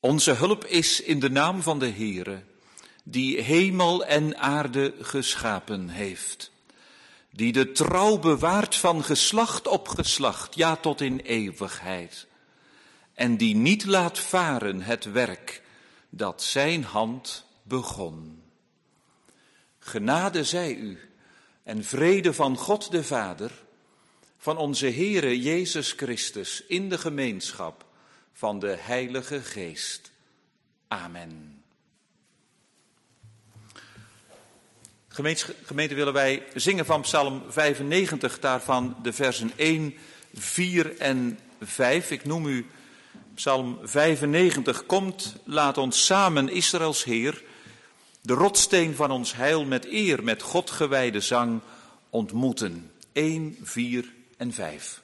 Onze hulp is in de naam van de Heere, die hemel en aarde geschapen heeft, die de trouw bewaart van geslacht op geslacht, ja tot in eeuwigheid, en die niet laat varen het werk dat zijn hand begon. Genade zij u en vrede van God de Vader, van onze Heere Jezus Christus in de gemeenschap van de Heilige Geest. Amen. Gemeente, willen wij zingen van Psalm 95, daarvan de versen 1, 4 en 5. Ik noem u Psalm 95. Komt, laat ons samen Israëls Heer, de rotssteen van ons heil met eer, met God gewijde zang ontmoeten. 1, 4 en 5.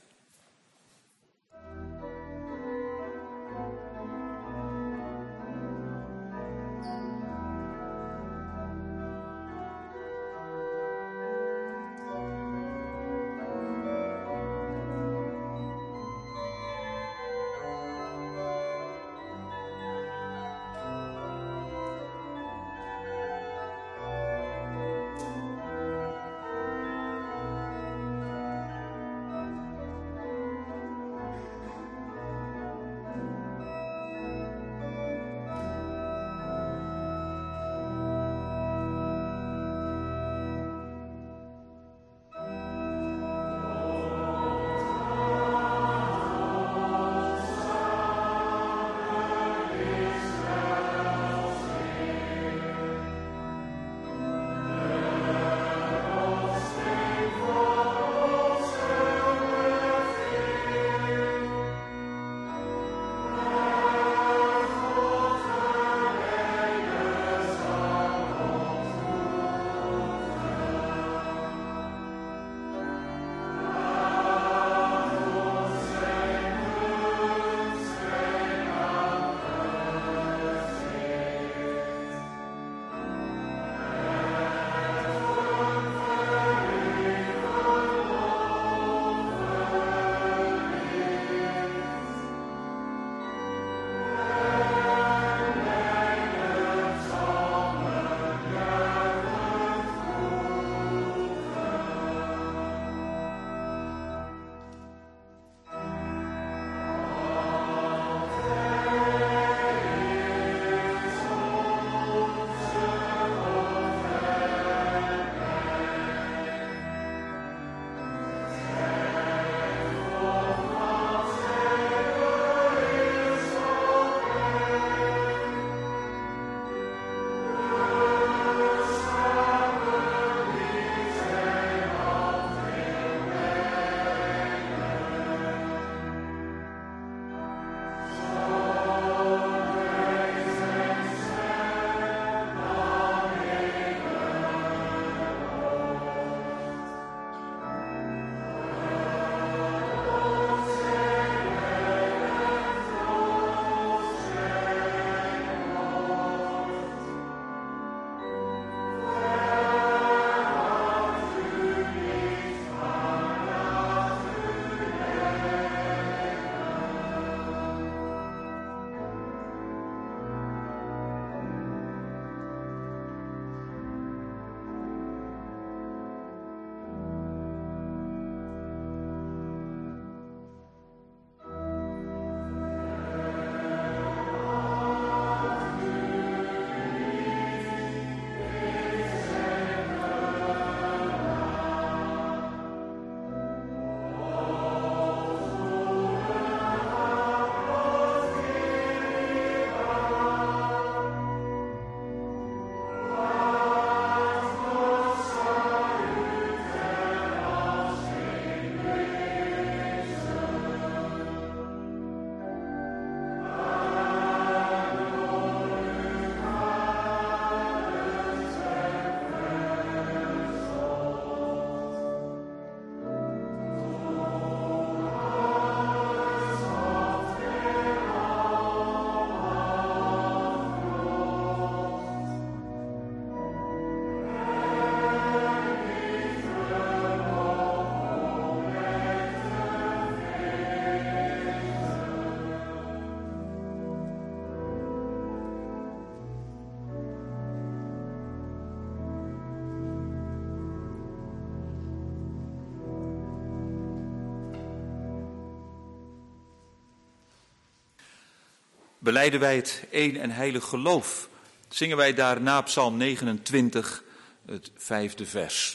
belijden wij het één en heilig geloof. Zingen wij daarna Psalm 29, het 5e vers.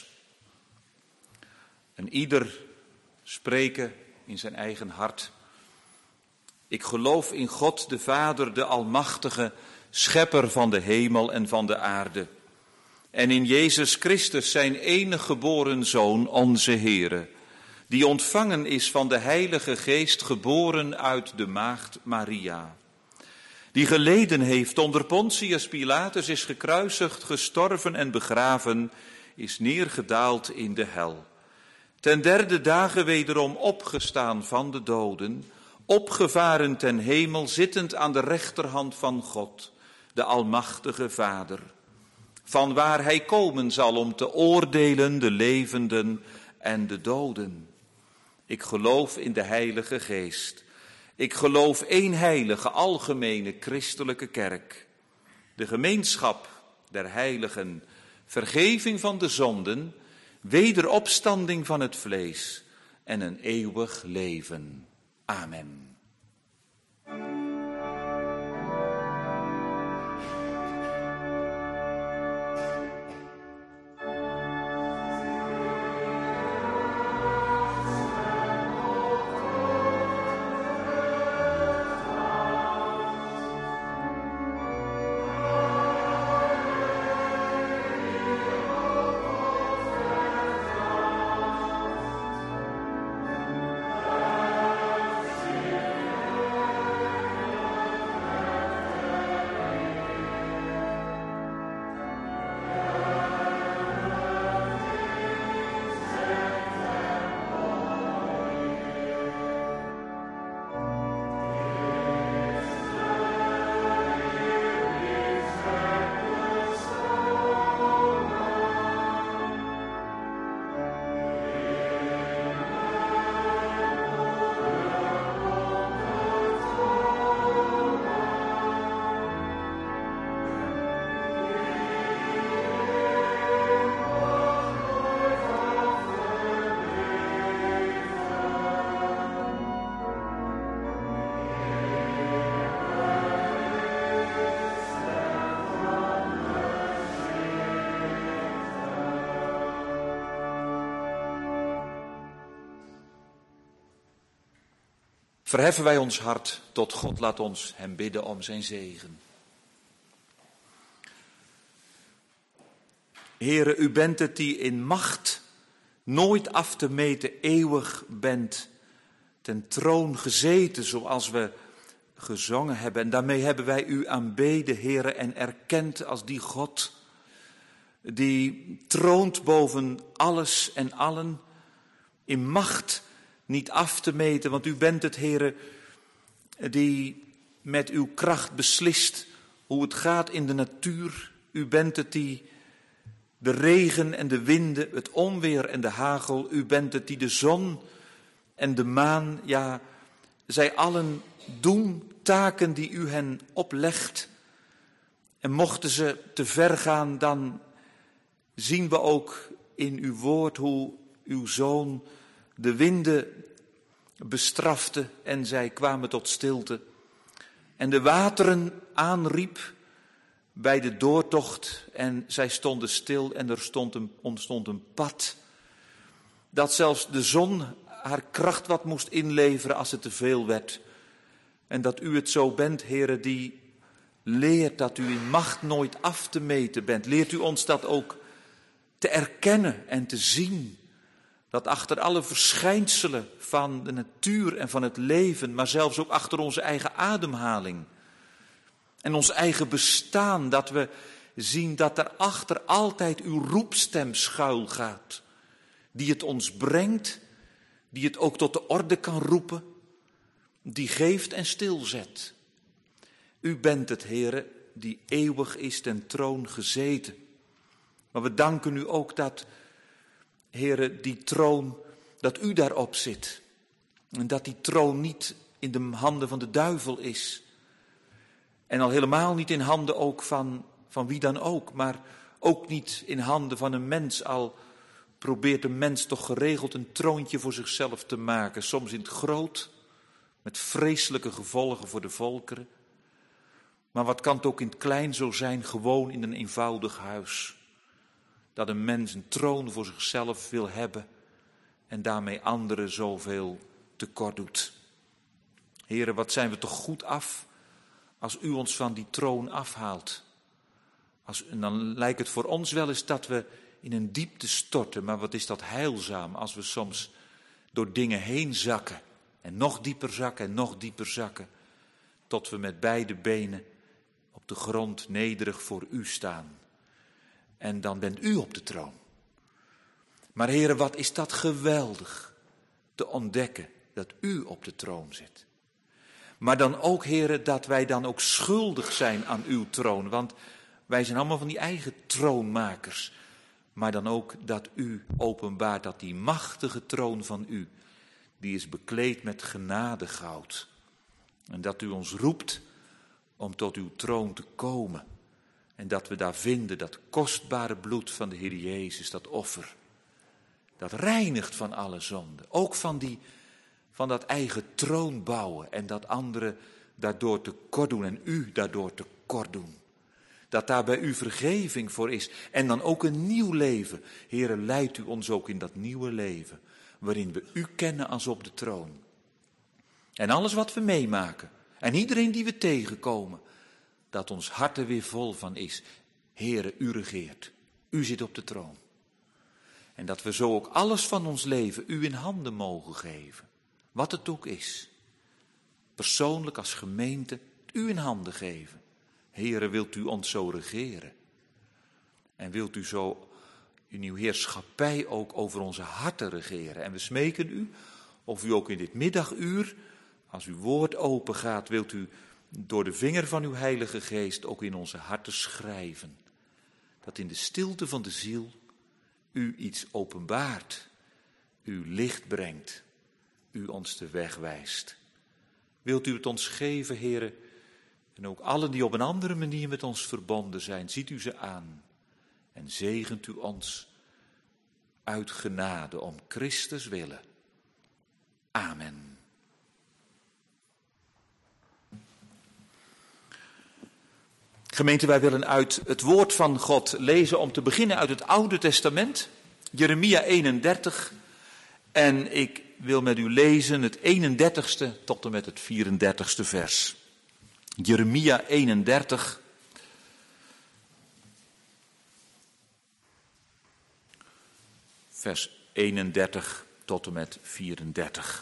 En ieder spreken in zijn eigen hart. Ik geloof in God de Vader, de Almachtige, schepper van de hemel en van de aarde. En in Jezus Christus, zijn enige geboren Zoon, onze Heere, die ontvangen is van de Heilige Geest, geboren uit de maagd Maria. Die geleden heeft onder Pontius Pilatus, is gekruisigd, gestorven en begraven, is neergedaald in de hel. Ten derde dagen wederom opgestaan van de doden, opgevaren ten hemel, zittend aan de rechterhand van God, de Almachtige Vader. Vanwaar hij komen zal om te oordelen de levenden en de doden. Ik geloof in de Heilige Geest. Ik geloof één heilige, algemene, christelijke kerk. De gemeenschap der heiligen, vergeving van de zonden, wederopstanding van het vlees en een eeuwig leven. Amen. Verheffen wij ons hart tot God, laat ons hem bidden om zijn zegen. Heere, u bent het die in macht nooit af te meten eeuwig bent, ten troon gezeten zoals we gezongen hebben. En daarmee hebben wij u aanbeden, Heere, en erkend als die God die troont boven alles en allen, in macht niet af te meten, want u bent het, Heere, die met uw kracht beslist hoe het gaat in de natuur. U bent het die de regen en de winden, het onweer en de hagel, u bent het die de zon en de maan, ja, zij allen doen taken die u hen oplegt. En mochten ze te ver gaan, dan zien we ook in uw woord hoe uw zoon de winden bestrafte en zij kwamen tot stilte. En de wateren aanriep bij de doortocht en zij stonden stil en er ontstond een pad. Dat zelfs de zon haar kracht wat moest inleveren als het te veel werd. En dat u het zo bent, Heere, die leert dat u in macht nooit af te meten bent. Leert u ons dat ook te erkennen en te zien. Dat achter alle verschijnselen van de natuur en van het leven, maar zelfs ook achter onze eigen ademhaling en ons eigen bestaan, dat we zien dat daarachter altijd uw roepstem schuil gaat, die het ons brengt, die het ook tot de orde kan roepen, die geeft en stilzet. U bent het, Heere, die eeuwig is ten troon gezeten. Maar we danken u ook dat, Heere, die troon, dat u daarop zit. En dat die troon niet in de handen van de duivel is. En al helemaal niet in handen ook van wie dan ook. Maar ook niet in handen van een mens. Al probeert een mens toch geregeld een troontje voor zichzelf te maken. Soms in het groot, met vreselijke gevolgen voor de volkeren. Maar wat kan het ook in het klein zo zijn, gewoon in een eenvoudig huis. Dat een mens een troon voor zichzelf wil hebben en daarmee anderen zoveel tekort doet. Heren, wat zijn we toch goed af als u ons van die troon afhaalt. En dan lijkt het voor ons wel eens dat we in een diepte storten, maar wat is dat heilzaam als we soms door dingen heen zakken. En nog dieper zakken en nog dieper zakken. Tot we met beide benen op de grond nederig voor u staan. En dan bent u op de troon. Maar heren, wat is dat geweldig te ontdekken dat u op de troon zit. Maar dan ook, heren, dat wij dan ook schuldig zijn aan uw troon. Want wij zijn allemaal van die eigen troonmakers. Maar dan ook dat u openbaart dat die machtige troon van u, die is bekleed met genadegoud. En dat u ons roept om tot uw troon te komen. En dat we daar vinden dat kostbare bloed van de Heer Jezus, dat offer. Dat reinigt van alle zonde. Ook van dat eigen troon bouwen. En dat anderen daardoor tekort doen en u daardoor tekort doen. Dat daar bij u vergeving voor is. En dan ook een nieuw leven. Heere, leidt u ons ook in dat nieuwe leven. Waarin we u kennen als op de troon. En alles wat we meemaken. En iedereen die we tegenkomen. Dat ons hart er weer vol van is. Heere, u regeert. U zit op de troon. En dat we zo ook alles van ons leven u in handen mogen geven. Wat het ook is. Persoonlijk als gemeente u in handen geven. Heere, wilt u ons zo regeren? En wilt u zo in uw heerschappij ook over onze harten regeren? En we smeken u, of u ook in dit middaguur, als uw woord open gaat, wilt u door de vinger van uw Heilige Geest ook in onze harten schrijven. Dat in de stilte van de ziel u iets openbaart, u licht brengt, u ons de weg wijst. Wilt u het ons geven, Heere? En ook allen die op een andere manier met ons verbonden zijn, ziet u ze aan. En zegent u ons uit genade om Christus willen. Amen. Gemeente, wij willen uit het woord van God lezen om te beginnen uit het Oude Testament. Jeremia 31. En ik wil met u lezen het 31ste tot en met het 34ste vers. Jeremia 31. Vers 31 tot en met 34.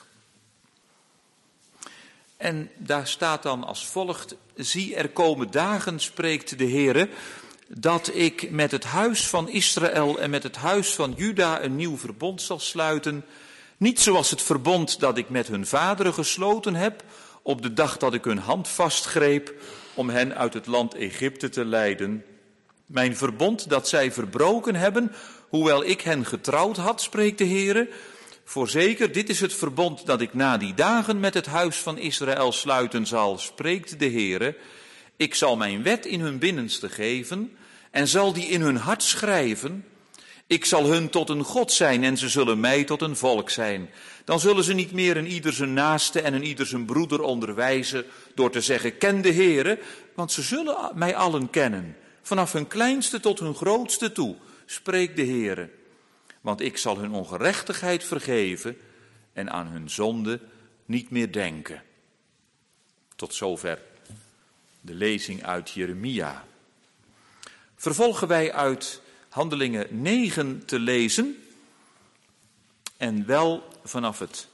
En daar staat dan als volgt: zie, er komen dagen, spreekt de Heere, dat ik met het huis van Israël en met het huis van Juda een nieuw verbond zal sluiten. Niet zoals het verbond dat ik met hun vaderen gesloten heb, op de dag dat ik hun hand vastgreep om hen uit het land Egypte te leiden. Mijn verbond dat zij verbroken hebben, hoewel ik hen getrouwd had, spreekt de Heere. Voorzeker, dit is het verbond dat ik na die dagen met het huis van Israël sluiten zal, spreekt de Heere. Ik zal mijn wet in hun binnenste geven en zal die in hun hart schrijven. Ik zal hun tot een God zijn en ze zullen mij tot een volk zijn. Dan zullen ze niet meer een ieder zijn naaste en een ieder zijn broeder onderwijzen door te zeggen, ken de Heere, want ze zullen mij allen kennen. Vanaf hun kleinste tot hun grootste toe, spreekt de Heere. Want ik zal hun ongerechtigheid vergeven en aan hun zonde niet meer denken. Tot zover de lezing uit Jeremia. Vervolgen wij uit Handelingen 9 te lezen. En wel vanaf het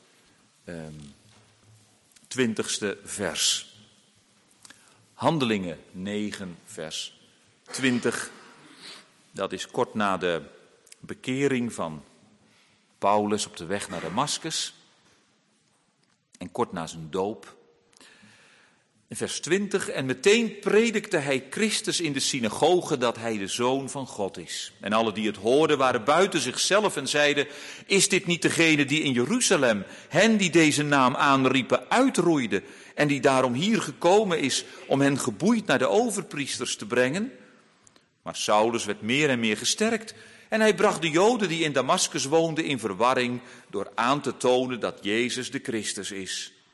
20ste vers. Handelingen 9 vers 20. Dat is kort na de bekering van Paulus op de weg naar Damaskus. En kort na zijn doop. In vers 20, en meteen predikte hij Christus in de synagoge dat hij de Zoon van God is. En alle die het hoorden waren buiten zichzelf en zeiden, is dit niet degene die in Jeruzalem hen die deze naam aanriepen uitroeide en die daarom hier gekomen is om hen geboeid naar de overpriesters te brengen? Maar Saulus werd meer en meer gesterkt en hij bracht de Joden die in Damaskus woonden in verwarring door aan te tonen dat Jezus de Christus is.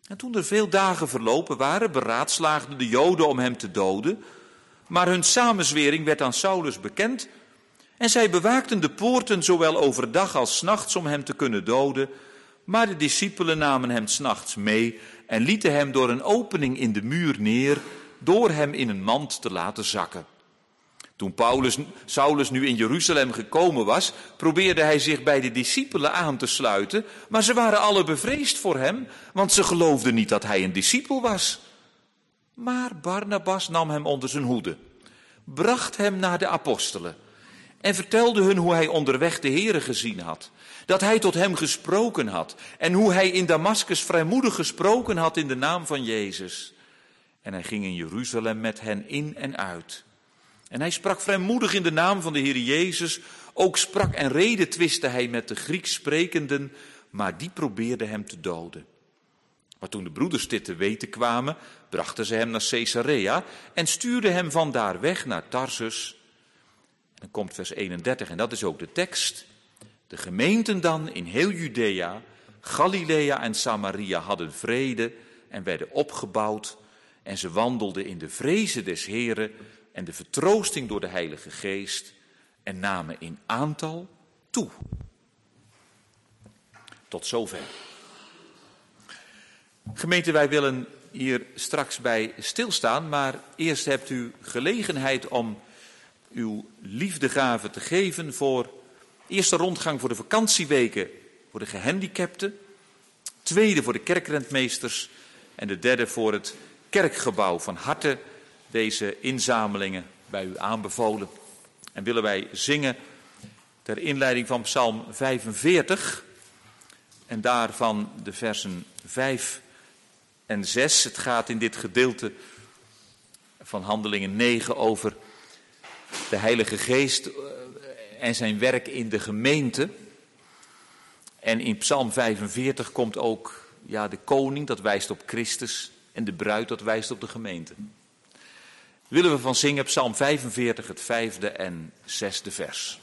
En toen er veel dagen verlopen waren, beraadslaagden de Joden om hem te doden. Maar hun samenzwering werd aan Saulus bekend. En zij bewaakten de poorten zowel overdag als 's nachts om hem te kunnen doden. Maar de discipelen namen hem 's nachts mee en lieten hem door een opening in de muur neer, door hem in een mand te laten zakken. Toen Saulus nu in Jeruzalem gekomen was, probeerde hij zich bij de discipelen aan te sluiten, maar ze waren alle bevreesd voor hem, want ze geloofden niet dat hij een discipel was. Maar Barnabas nam hem onder zijn hoede, bracht hem naar de apostelen en vertelde hun hoe hij onderweg de Here gezien had, dat hij tot hem gesproken had en hoe hij in Damaskus vrijmoedig gesproken had in de naam van Jezus. En hij ging in Jeruzalem met hen in en uit. En hij sprak vrijmoedig in de naam van de Heer Jezus. Ook sprak en redetwistte hij met de Grieks sprekenden, maar die probeerden hem te doden. Maar toen de broeders dit te weten kwamen, brachten ze hem naar Caesarea en stuurden hem vandaar weg naar Tarsus. Dan komt vers 31 en dat is ook de tekst. De gemeenten dan in heel Judea, Galilea en Samaria hadden vrede en werden opgebouwd. En ze wandelden in de vreze des Heren en de vertroosting door de Heilige Geest en namen in aantal toe. Tot zover. Gemeente, wij willen hier straks bij stilstaan, maar eerst hebt u gelegenheid om uw liefdegave te geven voor eerste rondgang voor de vakantieweken voor de gehandicapten, tweede voor de kerkrentmeesters en de derde voor het kerkgebouw. Van harte deze inzamelingen bij u aanbevolen. En willen wij zingen ter inleiding van Psalm 45 en daarvan de versen 5 en 6. Het gaat in dit gedeelte van Handelingen 9 over de Heilige Geest en zijn werk in de gemeente. En in Psalm 45 komt ook de koning, dat wijst op Christus, en de bruid, dat wijst op de gemeente. Willen we van zingen, Psalm 45, het 5e en 6e vers.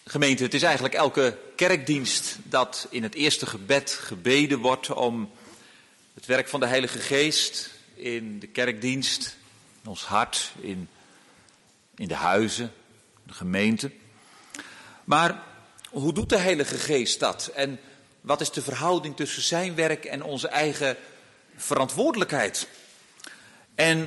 Gemeente, het is eigenlijk elke kerkdienst dat in het eerste gebed gebeden wordt om het werk van de Heilige Geest in de kerkdienst, in ons hart, in de huizen, de gemeente. Maar hoe doet de Heilige Geest dat? En wat is de verhouding tussen zijn werk en onze eigen verantwoordelijkheid? En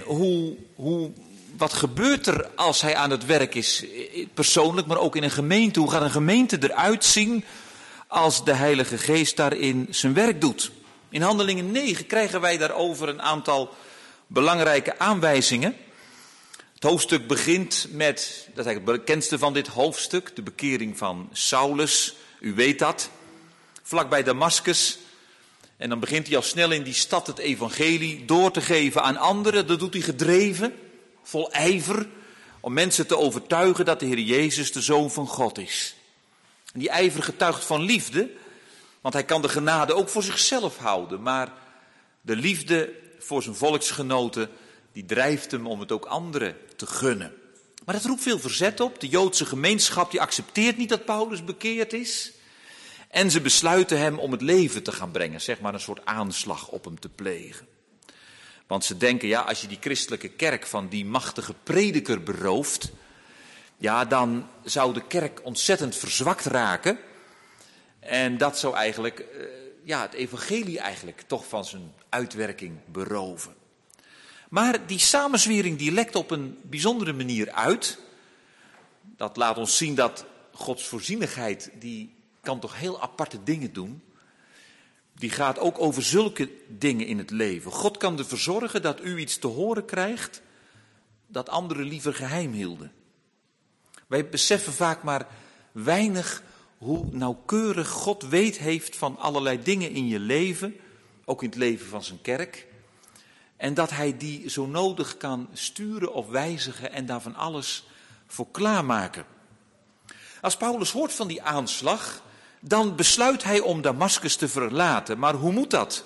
wat gebeurt er als hij aan het werk is, persoonlijk, maar ook in een gemeente? Hoe gaat een gemeente eruit zien als de Heilige Geest daarin zijn werk doet? In Handelingen 9 krijgen wij daarover een aantal belangrijke aanwijzingen. Het hoofdstuk begint met, dat is eigenlijk het bekendste van dit hoofdstuk, de bekering van Saulus. U weet dat, vlakbij Damascus. En dan begint hij al snel in die stad het evangelie door te geven aan anderen. Dat doet hij gedreven, vol ijver, om mensen te overtuigen dat de Heer Jezus de Zoon van God is. En die ijver getuigt van liefde, want hij kan de genade ook voor zichzelf houden. Maar de liefde voor zijn volksgenoten, die drijft hem om het ook anderen te gunnen. Maar dat roept veel verzet op. De Joodse gemeenschap die accepteert niet dat Paulus bekeerd is. En ze besluiten hem om het leven te gaan brengen, zeg maar een soort aanslag op hem te plegen. Want ze denken, ja, als je die christelijke kerk van die machtige prediker berooft, ja, dan zou de kerk ontzettend verzwakt raken. En dat zou eigenlijk, het evangelie eigenlijk toch van zijn uitwerking beroven. Maar die samenzwering die lekt op een bijzondere manier uit. Dat laat ons zien dat Gods voorzienigheid, die kan toch heel aparte dingen doen. Die gaat ook over zulke dingen in het leven. God kan ervoor zorgen dat u iets te horen krijgt dat anderen liever geheim hielden. Wij beseffen vaak maar weinig hoe nauwkeurig God weet heeft van allerlei dingen in je leven, ook in het leven van zijn kerk. En dat hij die zo nodig kan sturen of wijzigen en daar van alles voor klaarmaken. Als Paulus hoort van die aanslag, dan besluit hij om Damascus te verlaten. Maar hoe moet dat?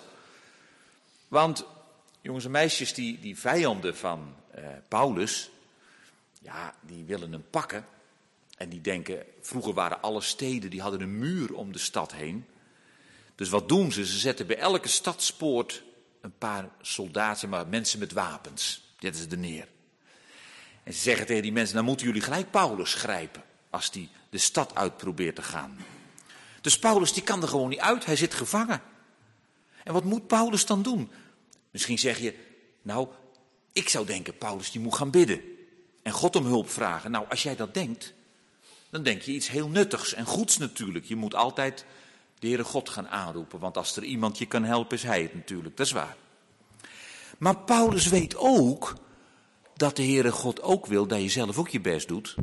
Want, jongens en meisjes, die vijanden van Paulus, ja, die willen hem pakken. En die denken, vroeger waren alle steden, die hadden een muur om de stad heen. Dus wat doen ze? Ze zetten bij elke stadspoort een paar soldaten, maar mensen met wapens. Zetten ze er neer. En ze zeggen tegen die mensen, dan moeten jullie gelijk Paulus grijpen, als die de stad uit probeert te gaan. Dus Paulus die kan er gewoon niet uit, hij zit gevangen. En wat moet Paulus dan doen? Misschien zeg je, nou, ik zou denken, Paulus die moet gaan bidden. En God om hulp vragen. Nou, als jij dat denkt, dan denk je iets heel nuttigs en goeds natuurlijk. Je moet altijd de Heere God gaan aanroepen, want als er iemand je kan helpen, is hij het natuurlijk, dat is waar. Maar Paulus weet ook dat de Heere God ook wil dat je zelf ook je best doet.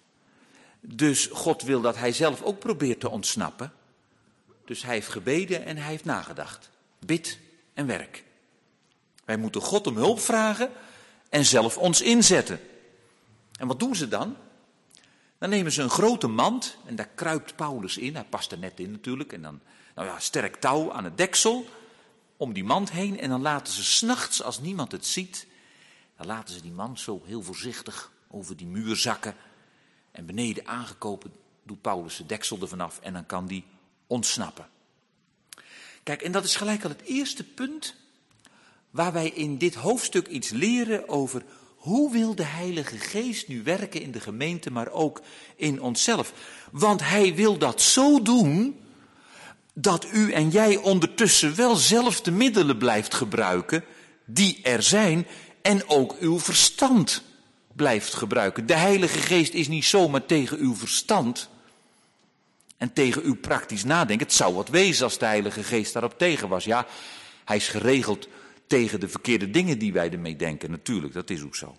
Dus God wil dat hij zelf ook probeert te ontsnappen. Dus hij heeft gebeden en hij heeft nagedacht. Bid en werk. Wij moeten God om hulp vragen en zelf ons inzetten. En wat doen ze dan? Dan nemen ze een grote mand en daar kruipt Paulus in. Hij past er net in natuurlijk. En dan sterk touw aan het deksel om die mand heen. En dan laten ze 's nachts, als niemand het ziet, dan laten ze die mand zo heel voorzichtig over die muur zakken. En beneden aangekomen doet Paulus de deksel ervan af en dan kan die ontsnappen. Kijk, en dat is gelijk al het eerste punt waar wij in dit hoofdstuk iets leren over hoe wil de Heilige Geest nu werken in de gemeente, maar ook in onszelf. Want hij wil dat zo doen dat u en jij ondertussen wel zelf de middelen blijft gebruiken die er zijn en ook uw verstand blijft gebruiken. De Heilige Geest is niet zomaar tegen uw verstand en tegen uw praktisch nadenken. Het zou wat wezen als de Heilige Geest daarop tegen was. Ja, hij is geregeld tegen de verkeerde dingen die wij ermee denken. Natuurlijk, dat is ook zo.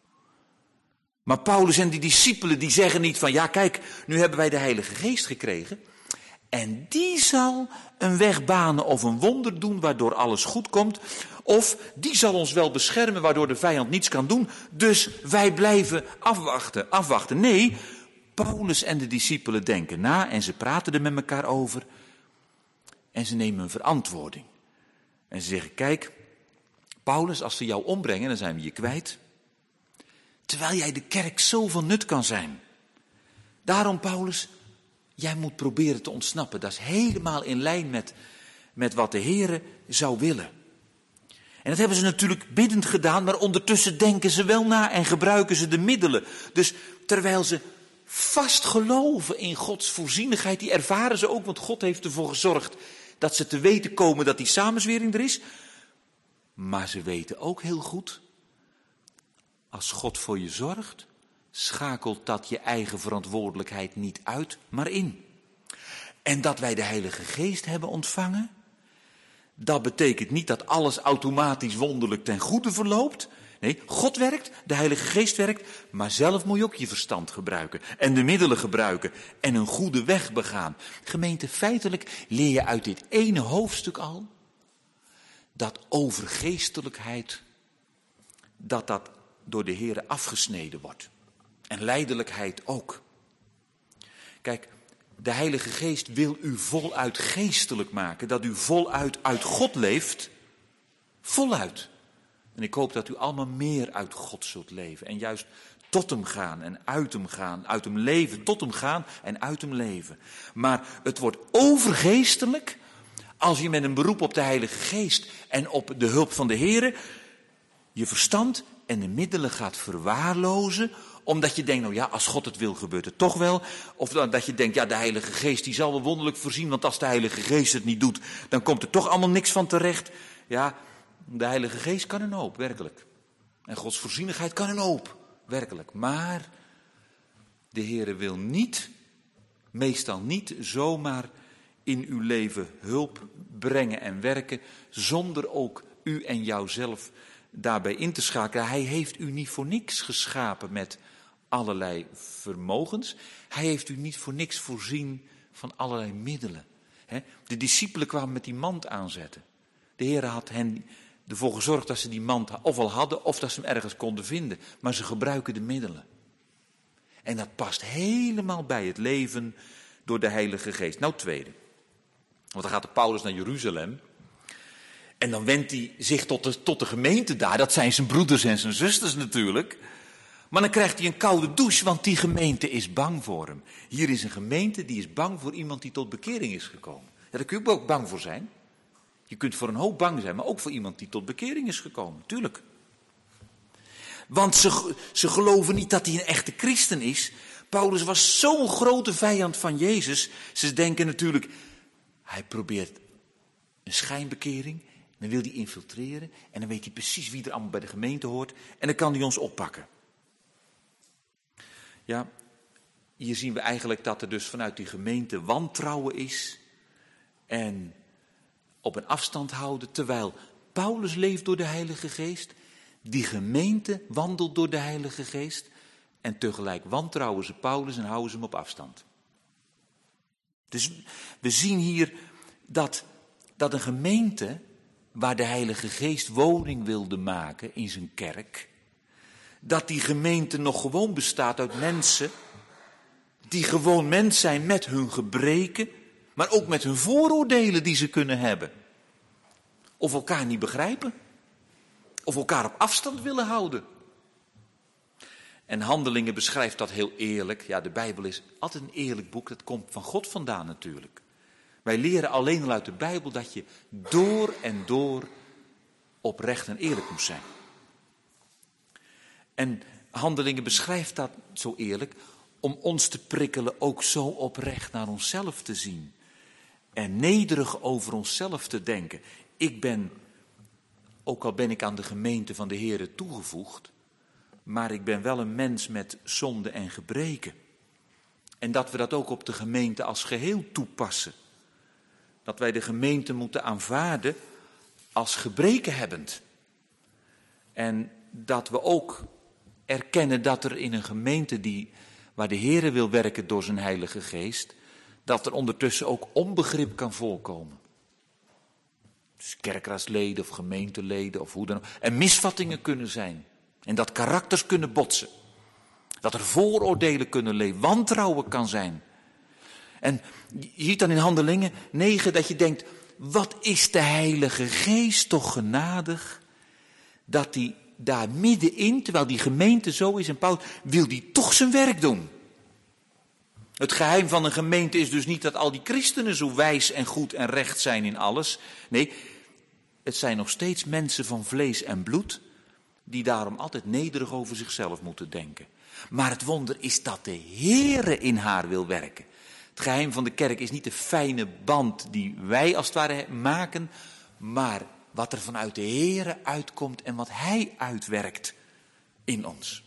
Maar Paulus en die discipelen die zeggen niet van, ja kijk, nu hebben wij de Heilige Geest gekregen. En die zal een weg banen of een wonder doen waardoor alles goed komt. Of die zal ons wel beschermen waardoor de vijand niets kan doen. Dus wij blijven afwachten. Nee, Paulus en de discipelen denken na en ze praten er met elkaar over. En ze nemen een verantwoording. En ze zeggen, kijk, Paulus, als ze jou ombrengen, dan zijn we je kwijt. Terwijl jij de kerk zoveel nut kan zijn. Daarom, Paulus, jij moet proberen te ontsnappen. Dat is helemaal in lijn met wat de Heere zou willen. En dat hebben ze natuurlijk biddend gedaan, maar ondertussen denken ze wel na en gebruiken ze de middelen. Dus terwijl ze vast geloven in Gods voorzienigheid, die ervaren ze ook, want God heeft ervoor gezorgd dat ze te weten komen dat die samenzwering er is. Maar ze weten ook heel goed, als God voor je zorgt, schakelt dat je eigen verantwoordelijkheid niet uit, maar in. En dat wij de Heilige Geest hebben ontvangen, dat betekent niet dat alles automatisch wonderlijk ten goede verloopt. Nee, God werkt, de Heilige Geest werkt, maar zelf moet je ook je verstand gebruiken. En de middelen gebruiken en een goede weg begaan. Gemeente, feitelijk leer je uit dit ene hoofdstuk al, dat overgeestelijkheid, dat door de Heere afgesneden wordt. En lijdelijkheid ook. Kijk, de Heilige Geest wil u voluit geestelijk maken. Dat u voluit uit God leeft. Voluit. En ik hoop dat u allemaal meer uit God zult leven. En juist tot hem gaan en uit hem gaan. Uit hem leven, tot hem gaan en uit hem leven. Maar het wordt overgeestelijk als je met een beroep op de Heilige Geest en op de hulp van de Heere je verstand en de middelen gaat verwaarlozen, omdat je denkt, nou ja, als God het wil, gebeurt het toch wel. Of dat je denkt, ja, de Heilige Geest die zal wel wonderlijk voorzien, want als de Heilige Geest het niet doet, dan komt er toch allemaal niks van terecht. Ja, de Heilige Geest kan een hoop, werkelijk. En Gods voorzienigheid kan een hoop, werkelijk. Maar de Heere wil niet, meestal niet, zomaar in uw leven hulp brengen en werken, zonder ook u en jouzelf daarbij in te schakelen. Hij heeft u niet voor niks geschapen met allerlei vermogens. Hij heeft u niet voor niks voorzien van allerlei middelen. De discipelen kwamen met die mand aanzetten. De Heer had hen ervoor gezorgd dat ze die mand of al hadden of dat ze hem ergens konden vinden. Maar ze gebruiken de middelen. En dat past helemaal bij het leven door de Heilige Geest. Nou, tweede. Want dan gaat de Paulus naar Jeruzalem. En dan wendt hij zich tot de gemeente daar. Dat zijn zijn broeders en zijn zusters natuurlijk. Maar dan krijgt hij een koude douche, want die gemeente is bang voor hem. Hier is een gemeente die is bang voor iemand die tot bekering is gekomen. Ja, daar kun je ook bang voor zijn. Je kunt voor een hoop bang zijn, maar ook voor iemand die tot bekering is gekomen. Tuurlijk. Want ze geloven niet dat hij een echte christen is. Paulus was zo'n grote vijand van Jezus. Ze denken natuurlijk, hij probeert een schijnbekering. Dan wil hij infiltreren en dan weet hij precies wie er allemaal bij de gemeente hoort. En dan kan hij ons oppakken. Ja, hier zien we eigenlijk dat er dus vanuit die gemeente wantrouwen is. En op een afstand houden, terwijl Paulus leeft door de Heilige Geest. Die gemeente wandelt door de Heilige Geest. En tegelijk wantrouwen ze Paulus en houden ze hem op afstand. Dus we zien hier dat een gemeente waar de Heilige Geest woning wilde maken in zijn kerk, dat die gemeente nog gewoon bestaat uit mensen die gewoon mens zijn met hun gebreken, maar ook met hun vooroordelen die ze kunnen hebben. Of elkaar niet begrijpen. Of elkaar op afstand willen houden. En Handelingen beschrijft dat heel eerlijk. Ja, de Bijbel is altijd een eerlijk boek. Dat komt van God vandaan natuurlijk. Wij leren alleen al uit de Bijbel dat je door en door oprecht en eerlijk moet zijn. En Handelingen beschrijft dat zo eerlijk om ons te prikkelen ook zo oprecht naar onszelf te zien. En nederig over onszelf te denken. Ook al ben ik aan de gemeente van de Heere toegevoegd, maar ik ben wel een mens met zonde en gebreken. En dat we dat ook op de gemeente als geheel toepassen. Dat wij de gemeente moeten aanvaarden als gebrekenhebbend. En dat we ook erkennen dat er in een gemeente waar de Heere wil werken door zijn Heilige Geest, dat er ondertussen ook onbegrip kan voorkomen. Dus kerkraadsleden of gemeenteleden of hoe dan ook. En misvattingen kunnen zijn. En dat karakters kunnen botsen. Dat er vooroordelen kunnen leven. Wantrouwen kan zijn. En je ziet dan in Handelingen 9 dat je denkt, wat is de Heilige Geest toch genadig, dat hij daar middenin, terwijl die gemeente zo is en Paulus, wil die toch zijn werk doen. Het geheim van een gemeente is dus niet dat al die christenen zo wijs en goed en recht zijn in alles. Nee, het zijn nog steeds mensen van vlees en bloed die daarom altijd nederig over zichzelf moeten denken. Maar het wonder is dat de Heere in haar wil werken. Het geheim van de kerk is niet de fijne band die wij als het ware maken, maar wat er vanuit de Heere uitkomt en wat Hij uitwerkt in ons.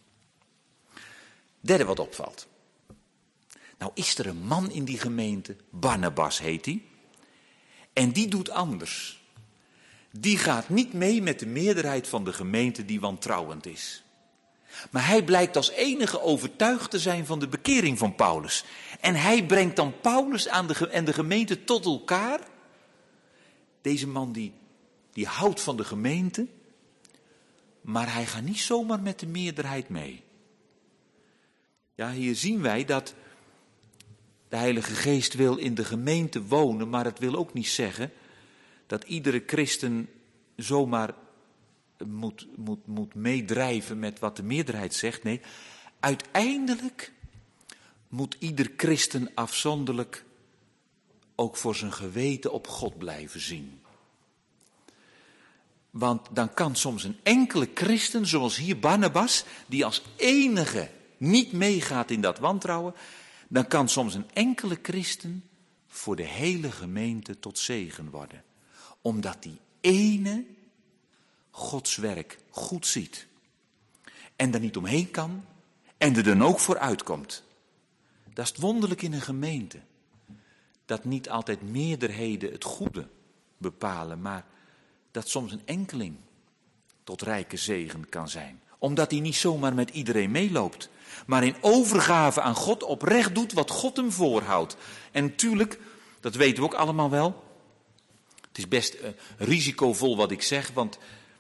Derde wat opvalt. Nou is er een man in die gemeente, Barnabas heet hij, en die doet anders. Die gaat niet mee met de meerderheid van de gemeente die wantrouwend is. Maar hij blijkt als enige overtuigd te zijn van de bekering van Paulus. En hij brengt dan Paulus en de gemeente tot elkaar. Deze man die houdt van de gemeente, maar hij gaat niet zomaar met de meerderheid mee. Ja, hier zien wij dat de Heilige Geest wil in de gemeente wonen, maar het wil ook niet zeggen dat iedere christen zomaar moet meedrijven met wat de meerderheid zegt. Nee, uiteindelijk moet ieder christen afzonderlijk ook voor zijn geweten op God blijven zien. Want dan kan soms een enkele christen, zoals hier Barnabas, die als enige niet meegaat in dat wantrouwen, dan kan soms een enkele christen voor de hele gemeente tot zegen worden. Omdat die ene Gods werk goed ziet. En er niet omheen kan en er dan ook voor uitkomt. Dat is het wonderlijk in een gemeente. Dat niet altijd meerderheden het goede bepalen, maar dat soms een enkeling tot rijke zegen kan zijn. Omdat hij niet zomaar met iedereen meeloopt, maar in overgave aan God oprecht doet wat God hem voorhoudt. En natuurlijk, dat weten we ook allemaal wel, het is best risicovol wat ik zeg, want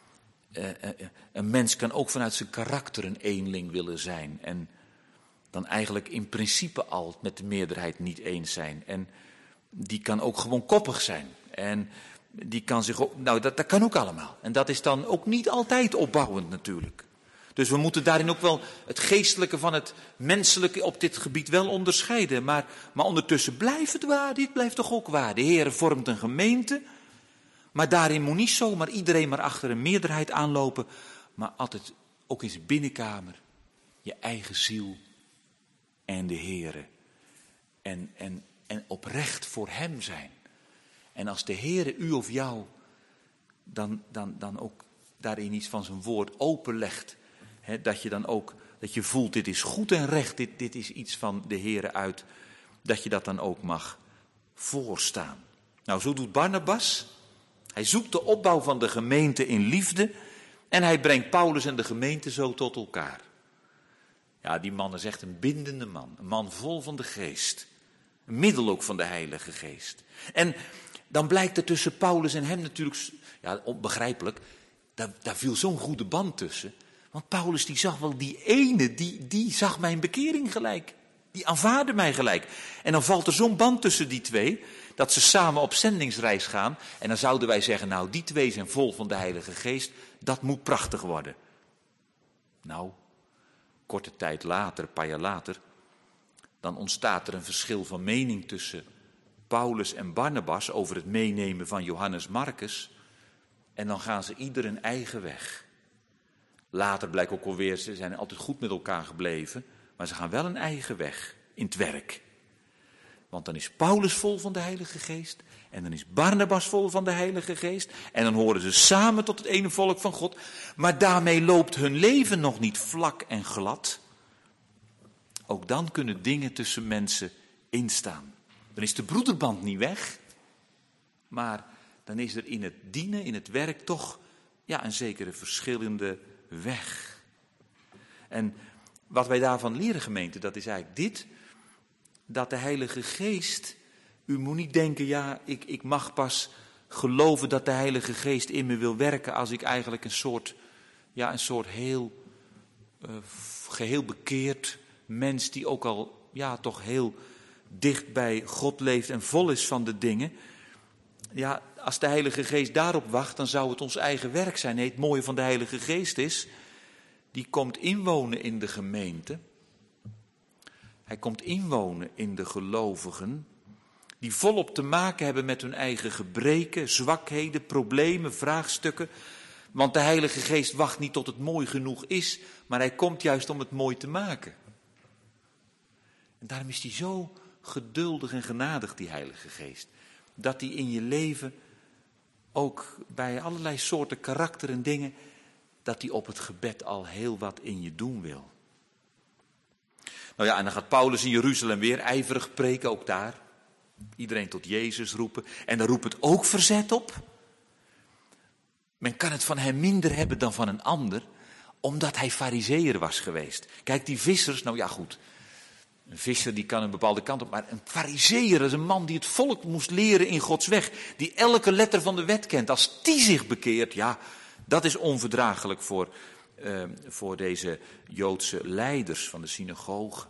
een mens kan ook vanuit zijn karakter een eenling willen zijn. En dan eigenlijk in principe al met de meerderheid niet eens zijn. En die kan ook gewoon koppig zijn. En die kan zich ook, nou dat kan ook allemaal. En dat is dan ook niet altijd opbouwend natuurlijk. Dus we moeten daarin ook wel het geestelijke van het menselijke op dit gebied wel onderscheiden. Maar ondertussen blijft het waar, dit blijft toch ook waar. De Heer vormt een gemeente, maar daarin moet niet zomaar iedereen maar achter een meerderheid aanlopen. Maar altijd ook in zijn binnenkamer, je eigen ziel en de Heer. En oprecht voor Hem zijn. En als de Heer u of jou dan ook daarin iets van zijn woord openlegt. Dat je dan ook, dat je voelt dit is goed en recht, dit is iets van de Heer uit. Dat je dat dan ook mag voorstaan. Nou, zo doet Barnabas. Hij zoekt de opbouw van de gemeente in liefde. En hij brengt Paulus en de gemeente zo tot elkaar. Ja, die man is echt een bindende man. Een man vol van de geest. Een middel ook van de Heilige Geest. En dan blijkt er tussen Paulus en hem natuurlijk, ja, onbegrijpelijk, daar viel zo'n goede band tussen. Want Paulus die zag wel die ene, die zag mijn bekering gelijk. Die aanvaarde mij gelijk. En dan valt er zo'n band tussen die twee, dat ze samen op zendingsreis gaan. En dan zouden wij zeggen, nou die twee zijn vol van de Heilige Geest, dat moet prachtig worden. Nou, korte tijd later, een paar jaar later, dan ontstaat er een verschil van mening tussen Paulus en Barnabas over het meenemen van Johannes Marcus. En dan gaan ze ieder een eigen weg. Later blijkt ook alweer, ze zijn altijd goed met elkaar gebleven, maar ze gaan wel een eigen weg in het werk. Want dan is Paulus vol van de Heilige Geest en dan is Barnabas vol van de Heilige Geest. En dan horen ze samen tot het ene volk van God. Maar daarmee loopt hun leven nog niet vlak en glad. Ook dan kunnen dingen tussen mensen instaan. Dan is de broederband niet weg, maar dan is er in het dienen, in het werk toch een zekere verschillende weg. En wat wij daarvan leren, gemeente, dat is eigenlijk dit, dat de Heilige Geest, u moet niet denken, ik mag pas geloven dat de Heilige Geest in me wil werken als ik eigenlijk een soort heel geheel bekeerd mens die ook al toch heel dicht bij God leeft en vol is van de dingen. Ja, als de Heilige Geest daarop wacht, dan zou het ons eigen werk zijn. Nee, het mooie van de Heilige Geest is, die komt inwonen in de gemeente. Hij komt inwonen in de gelovigen die volop te maken hebben met hun eigen gebreken, zwakheden, problemen, vraagstukken. Want de Heilige Geest wacht niet tot het mooi genoeg is, maar hij komt juist om het mooi te maken. En daarom is hij zo geduldig en genadig, die Heilige Geest. Dat hij in je leven, ook bij allerlei soorten karakter en dingen, dat hij op het gebed al heel wat in je doen wil. Nou ja, en dan gaat Paulus in Jeruzalem weer ijverig preken, ook daar. Iedereen tot Jezus roepen. En daar roept het ook verzet op. Men kan het van hem minder hebben dan van een ander, omdat hij farizeeër was geweest. Kijk, die vissers, nou ja goed, een visser die kan een bepaalde kant op, maar een farizeeër is een man die het volk moest leren in Gods weg. Die elke letter van de wet kent. Als die zich bekeert, ja, dat is onverdraaglijk voor deze Joodse leiders van de synagoge.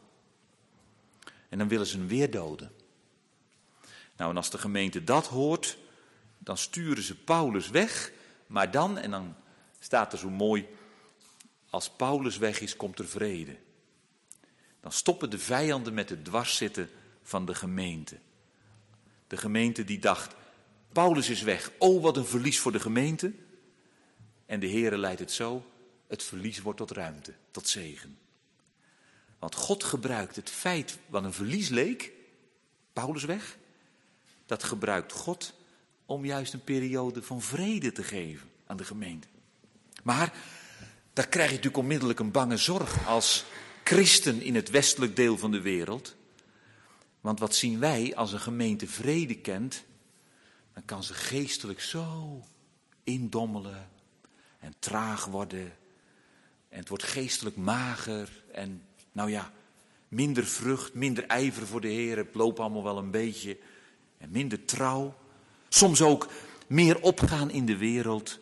En dan willen ze hem weer doden. Nou, en als de gemeente dat hoort, dan sturen ze Paulus weg. Maar dan, en dan staat er zo mooi, als Paulus weg is, komt er vrede. Dan stoppen de vijanden met het dwarszitten van de gemeente. De gemeente die dacht, Paulus is weg, oh wat een verlies voor de gemeente. En de Heere leidt het zo, het verlies wordt tot ruimte, tot zegen. Want God gebruikt het feit wat een verlies leek, Paulus weg, dat gebruikt God om juist een periode van vrede te geven aan de gemeente. Maar daar krijg je natuurlijk onmiddellijk een bange zorg als christen in het westelijk deel van de wereld. Want wat zien wij als een gemeente vrede kent, dan kan ze geestelijk zo indommelen en traag worden. En het wordt geestelijk mager en nou ja, minder vrucht, minder ijver voor de Heer. Het loopt allemaal wel een beetje en minder trouw. Soms ook meer opgaan in de wereld.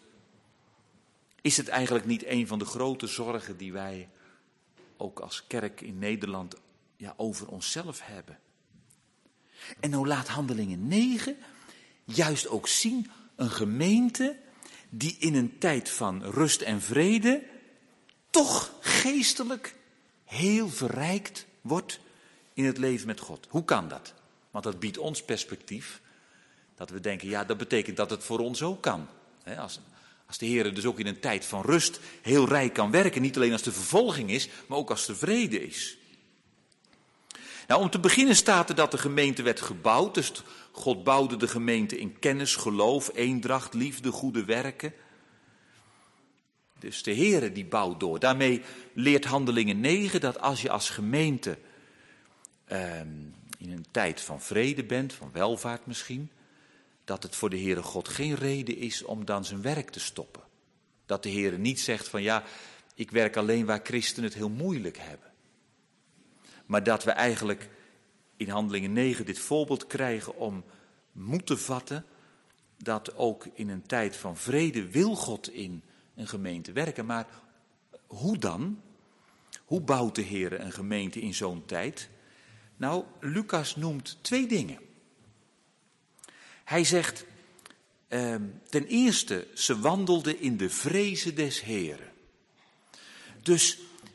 Is het eigenlijk niet een van de grote zorgen die wij ook als kerk in Nederland over onszelf hebben? En nou laat Handelingen 9 juist ook zien een gemeente die in een tijd van rust en vrede toch geestelijk heel verrijkt wordt in het leven met God. Hoe kan dat? Want dat biedt ons perspectief. Dat we denken, ja, dat betekent dat het voor ons ook kan. Als de Heer dus ook in een tijd van rust heel rijk kan werken. Niet alleen als de vervolging is, maar ook als de vrede is. Nou, om te beginnen staat er dat de gemeente werd gebouwd. Dus God bouwde de gemeente in kennis, geloof, eendracht, liefde, goede werken. Dus de Heer die bouwt door. Daarmee leert Handelingen 9 dat als je als gemeente in een tijd van vrede bent, van welvaart misschien, dat het voor de Heere God geen reden is om dan zijn werk te stoppen. Dat de Heere niet zegt van ja, ik werk alleen waar christenen het heel moeilijk hebben. Maar dat we eigenlijk in Handelingen 9 dit voorbeeld krijgen om moed te vatten, dat ook in een tijd van vrede wil God in een gemeente werken. Maar hoe dan? Hoe bouwt de Heere een gemeente in zo'n tijd? Nou, Lucas noemt 2 dingen. Hij zegt, ten eerste, ze wandelden in de vreze des Heeren. Dus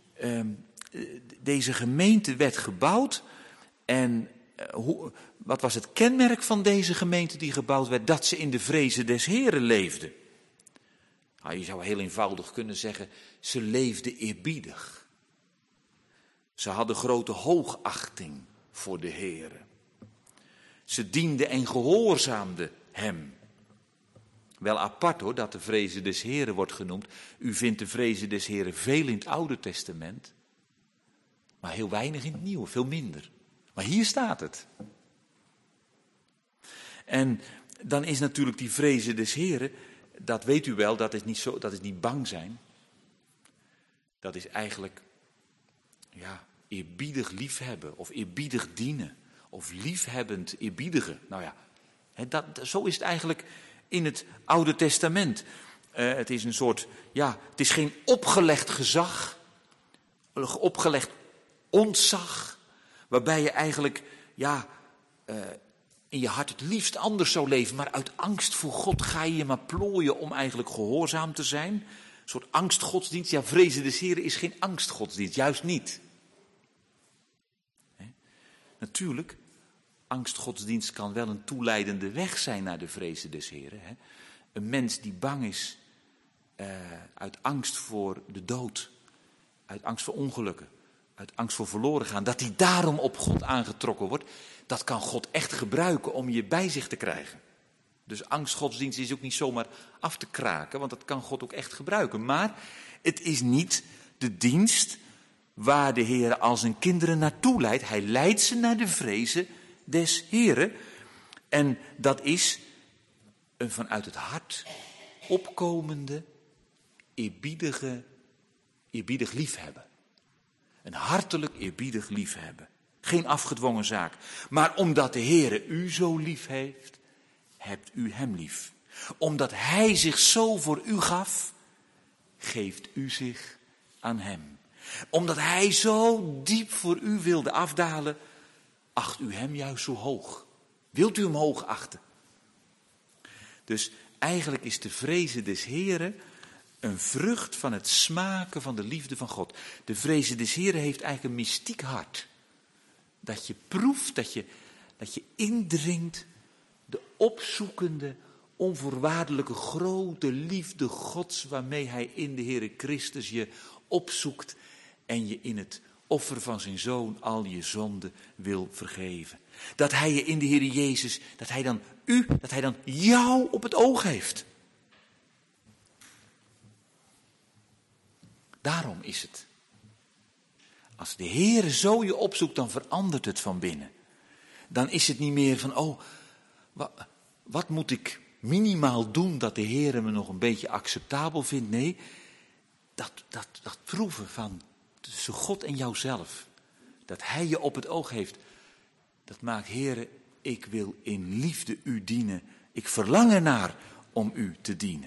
deze gemeente werd gebouwd en wat was het kenmerk van deze gemeente die gebouwd werd? Dat ze in de vreze des Heeren leefden. Nou, je zou heel eenvoudig kunnen zeggen, ze leefden eerbiedig. Ze hadden grote hoogachting voor de Heere. Ze dienden en gehoorzaamden hem. Wel apart hoor, dat de vreze des Heren wordt genoemd. U vindt de vreze des Heren veel in het Oude Testament. Maar heel weinig in het Nieuwe, veel minder. Maar hier staat het. En dan is natuurlijk die vreze des Heren, dat weet u wel, dat is niet bang zijn. Dat is eigenlijk, eerbiedig liefhebben of eerbiedig dienen. Of liefhebbend eerbiedigen. Nou ja, zo is het eigenlijk in het Oude Testament. Het is een soort, het is geen opgelegd gezag, opgelegd ontzag, waarbij je eigenlijk, in je hart het liefst anders zou leven, maar uit angst voor God ga je maar plooien om eigenlijk gehoorzaam te zijn. Een soort angstgodsdienst. Ja, vrezen des Heren is geen angstgodsdienst, juist niet. Natuurlijk, angstgodsdienst kan wel een toeleidende weg zijn naar de vrezen des Heren. Hè? Een mens die bang is uit angst voor de dood, uit angst voor ongelukken, uit angst voor verloren gaan, dat hij daarom op God aangetrokken wordt, dat kan God echt gebruiken om je bij zich te krijgen. Dus angstgodsdienst is ook niet zomaar af te kraken, want dat kan God ook echt gebruiken. Maar het is niet de dienst waar de Heer al zijn kinderen naartoe leidt. Hij leidt ze naar de vrezen des Heren. En dat is een vanuit het hart opkomende, eerbiedig liefhebben. Een hartelijk eerbiedig liefhebben. Geen afgedwongen zaak. Maar omdat de Heere u zo lief heeft, hebt u hem lief. Omdat hij zich zo voor u gaf, geeft u zich aan hem. Omdat hij zo diep voor u wilde afdalen, acht u hem juist zo hoog. Wilt u hem hoog achten? Dus eigenlijk is de vrezen des Heren een vrucht van het smaken van de liefde van God. De vrezen des Heren heeft eigenlijk een mystiek hart. Dat je proeft, dat je indringt de opzoekende, onvoorwaardelijke, grote liefde Gods, waarmee hij in de Heere Christus je opzoekt en je in het offer van zijn Zoon al je zonden wil vergeven. Dat hij je in de Heere Jezus, dat hij dan jou op het oog heeft. Daarom is het. Als de Heere zo je opzoekt, dan verandert het van binnen. Dan is het niet meer van, wat moet ik minimaal doen dat de Heere me nog een beetje acceptabel vindt? Nee, dat proeven van tussen God en jouzelf. Dat hij je op het oog heeft. Dat maakt, Heere, ik wil in liefde u dienen. Ik verlang ernaar om u te dienen.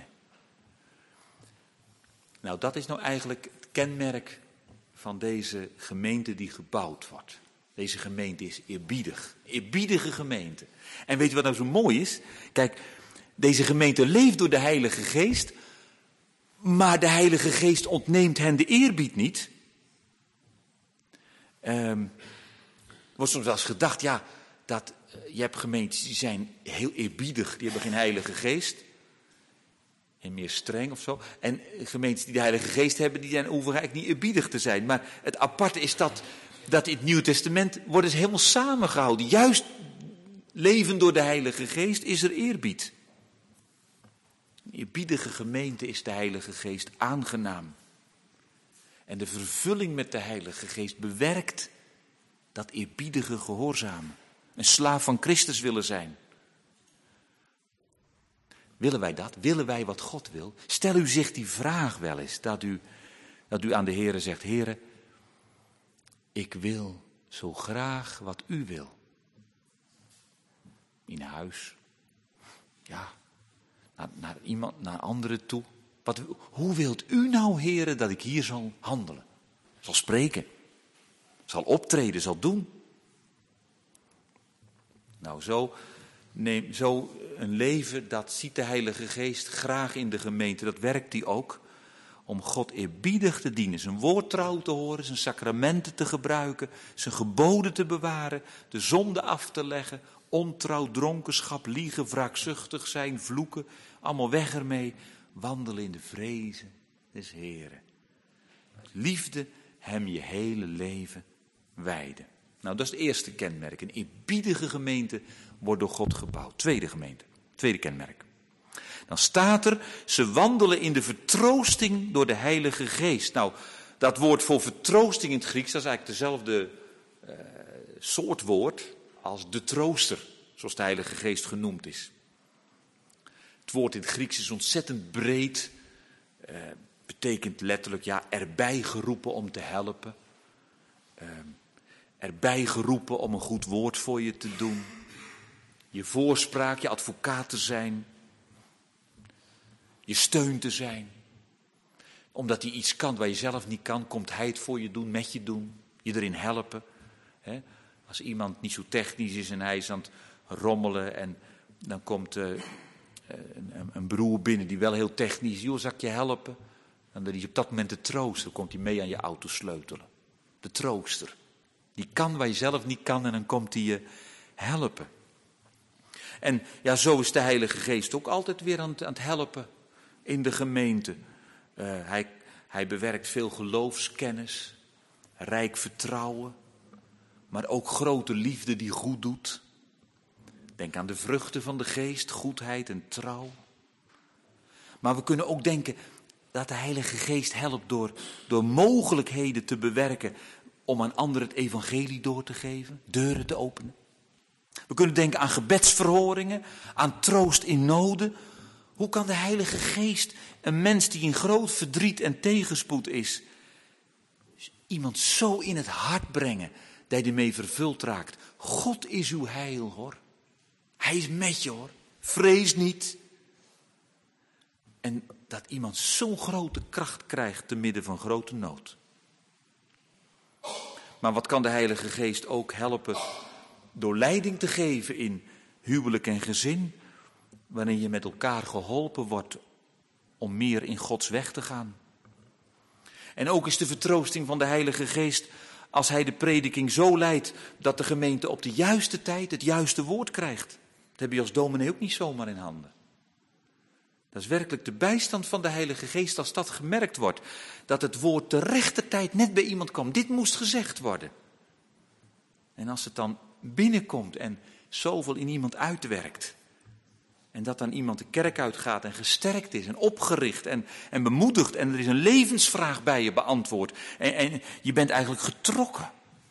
Nou, dat is nou eigenlijk het kenmerk van deze gemeente die gebouwd wordt. Deze gemeente is eerbiedig. Eerbiedige gemeente. En weet je wat nou zo mooi is? Kijk, deze gemeente leeft door de Heilige Geest. Maar de Heilige Geest ontneemt hen de eerbied niet. Er wordt soms wel eens gedacht, je hebt gemeentes die zijn heel eerbiedig. Die hebben geen Heilige Geest. En meer streng of zo. En gemeentes die de Heilige Geest hebben, die hoeven eigenlijk niet eerbiedig te zijn. Maar het aparte is dat in het Nieuwe Testament worden ze helemaal samengehouden. Juist leven door de Heilige Geest is er eerbied. Een eerbiedige gemeente is de Heilige Geest aangenaam. En de vervulling met de Heilige Geest bewerkt dat eerbiedige gehoorzamen. Een slaaf van Christus willen zijn. Willen wij dat? Willen wij wat God wil? Stel u zich die vraag wel eens, dat u aan de Heere zegt, Heere, ik wil zo graag wat u wil. In huis. Ja, naar anderen toe. Hoe wilt u nou, Heere, dat ik hier zal handelen? Zal spreken? Zal optreden? Zal doen? Nou, zo een leven, dat ziet de Heilige Geest graag in de gemeente. Dat werkt hij ook om God eerbiedig te dienen. Zijn woord trouw te horen, zijn sacramenten te gebruiken, zijn geboden te bewaren, de zonde af te leggen, ontrouw, dronkenschap, liegen, wraakzuchtig zijn, vloeken. Allemaal weg ermee. Wandelen in de vrezen des Heren. Liefde hem je hele leven wijden. Nou, dat is het eerste kenmerk. Een eerbiedige gemeente wordt door God gebouwd. Tweede kenmerk. Dan staat er, ze wandelen in de vertroosting door de Heilige Geest. Nou, dat woord voor vertroosting in het Grieks, dat is eigenlijk dezelfde soort woord als de trooster, zoals de Heilige Geest genoemd is. Het woord in het Grieks is ontzettend breed, betekent letterlijk, erbij geroepen om te helpen. Erbij geroepen om een goed woord voor je te doen. Je voorspraak, je advocaat te zijn. Je steun te zijn. Omdat hij iets kan waar je zelf niet kan, komt hij het voor je doen, met je doen. Je erin helpen. Als iemand niet zo technisch is en hij is aan het rommelen en dan komt een broer binnen die wel heel technisch is. Joh, zal ik je helpen? En dan is op dat moment de trooster, komt hij mee aan je auto sleutelen. De trooster. Die kan waar je zelf niet kan en dan komt hij je helpen. En ja, zo is de Heilige Geest ook altijd weer aan het helpen in de gemeente. Hij bewerkt veel geloofskennis, rijk vertrouwen, maar ook grote liefde die goed doet. Denk aan de vruchten van de geest, goedheid en trouw. Maar we kunnen ook denken dat de Heilige Geest helpt door mogelijkheden te bewerken om aan anderen het evangelie door te geven, deuren te openen. We kunnen denken aan gebedsverhoringen, aan troost in noden. Hoe kan de Heilige Geest een mens die in groot verdriet en tegenspoed is, iemand zo in het hart brengen dat hij ermee vervuld raakt? God is uw heil, hoor. Hij is met je, hoor. Vrees niet. En dat iemand zo'n grote kracht krijgt te midden van grote nood. Maar wat kan de Heilige Geest ook helpen door leiding te geven in huwelijk en gezin, waarin je met elkaar geholpen wordt om meer in Gods weg te gaan. En ook is de vertroosting van de Heilige Geest als hij de prediking zo leidt dat de gemeente op de juiste tijd het juiste woord krijgt. Dat heb je als dominee ook niet zomaar in handen. Dat is werkelijk de bijstand van de Heilige Geest als dat gemerkt wordt. Dat het woord de rechte tijd net bij iemand kwam. Dit moest gezegd worden. En als het dan binnenkomt en zoveel in iemand uitwerkt. En dat dan iemand de kerk uitgaat en gesterkt is en opgericht en bemoedigd. En er is een levensvraag bij je beantwoord. En je bent eigenlijk getrokken.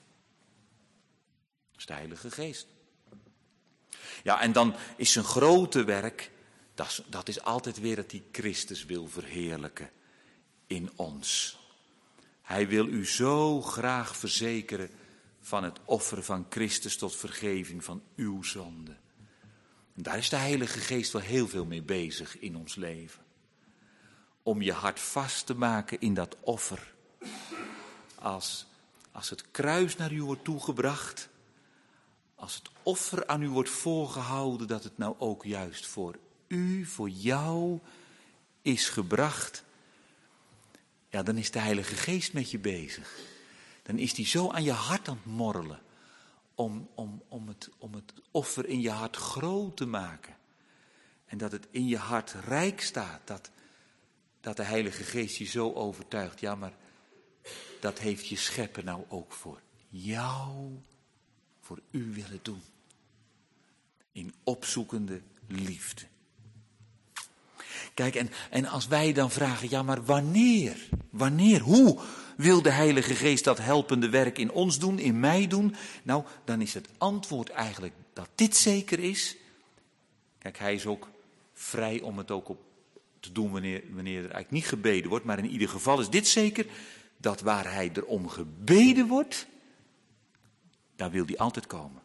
Dat is de Heilige Geest. Ja, en dan is zijn grote werk, dat is altijd weer dat hij Christus wil verheerlijken in ons. Hij wil u zo graag verzekeren van het offer van Christus tot vergeving van uw zonde. En daar is de Heilige Geest wel heel veel mee bezig in ons leven. Om je hart vast te maken in dat offer. Als het kruis naar u wordt toegebracht, als het offer aan u wordt voorgehouden, dat het nou ook juist voor u, voor jou is gebracht. Ja, dan is de Heilige Geest met je bezig. Dan is die zo aan je hart aan het morrelen. Om het offer in je hart groot te maken. En dat het in je hart rijk staat. Dat de Heilige Geest je zo overtuigt. Ja, maar dat heeft je schepper nou ook voor jou, voor u willen doen. In opzoekende liefde. Kijk, en als wij dan vragen, ja, maar wanneer, hoe wil de Heilige Geest dat helpende werk in ons doen, in mij doen? Nou, dan is het antwoord eigenlijk dat dit zeker is. Kijk, hij is ook vrij om het ook op te doen wanneer er eigenlijk niet gebeden wordt. Maar in ieder geval is dit zeker, dat waar hij erom gebeden wordt, daar wil hij altijd komen.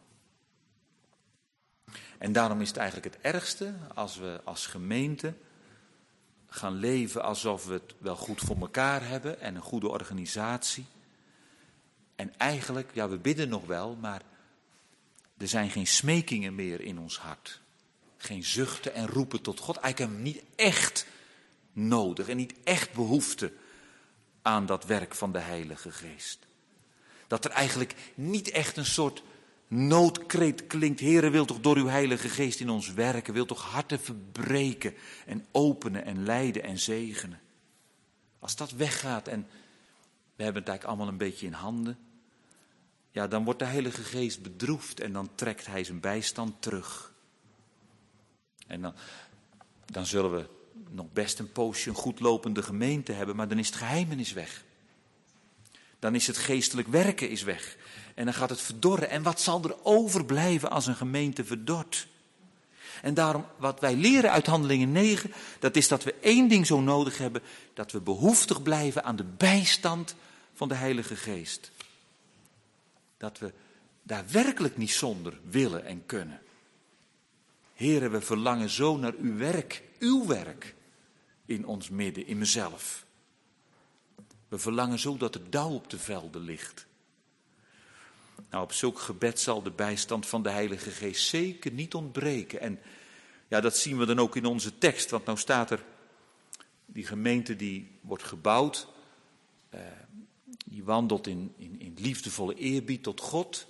En daarom is het eigenlijk het ergste als we als gemeente gaan leven alsof we het wel goed voor elkaar hebben en een goede organisatie. En eigenlijk, ja, we bidden nog wel, maar er zijn geen smekingen meer in ons hart. Geen zuchten en roepen tot God. Eigenlijk hebben we niet echt nodig en niet echt behoefte aan dat werk van de Heilige Geest. Dat er eigenlijk niet echt een soort noodkreet klinkt. Heere, wil toch door uw Heilige Geest in ons werken. Wil toch harten verbreken en openen en leiden en zegenen. Als dat weggaat en we hebben het eigenlijk allemaal een beetje in handen. Ja, dan wordt de Heilige Geest bedroefd en dan trekt hij zijn bijstand terug. En dan zullen we nog best een poosje een goed lopende gemeente hebben, maar dan is het geheimenis weg. Dan is het geestelijk werken is weg. En dan gaat het verdorren. En wat zal er overblijven als een gemeente verdort? En daarom, wat wij leren uit Handelingen 9, dat is dat we één ding zo nodig hebben. Dat we behoeftig blijven aan de bijstand van de Heilige Geest. Dat we daar werkelijk niet zonder willen en kunnen. Heere, we verlangen zo naar uw werk in ons midden, in mezelf. We verlangen zo dat er dauw op de velden ligt. Nou, op zulk gebed zal de bijstand van de Heilige Geest zeker niet ontbreken. En ja, dat zien we dan ook in onze tekst. Want nou staat er, die gemeente die wordt gebouwd. die wandelt in liefdevolle eerbied tot God.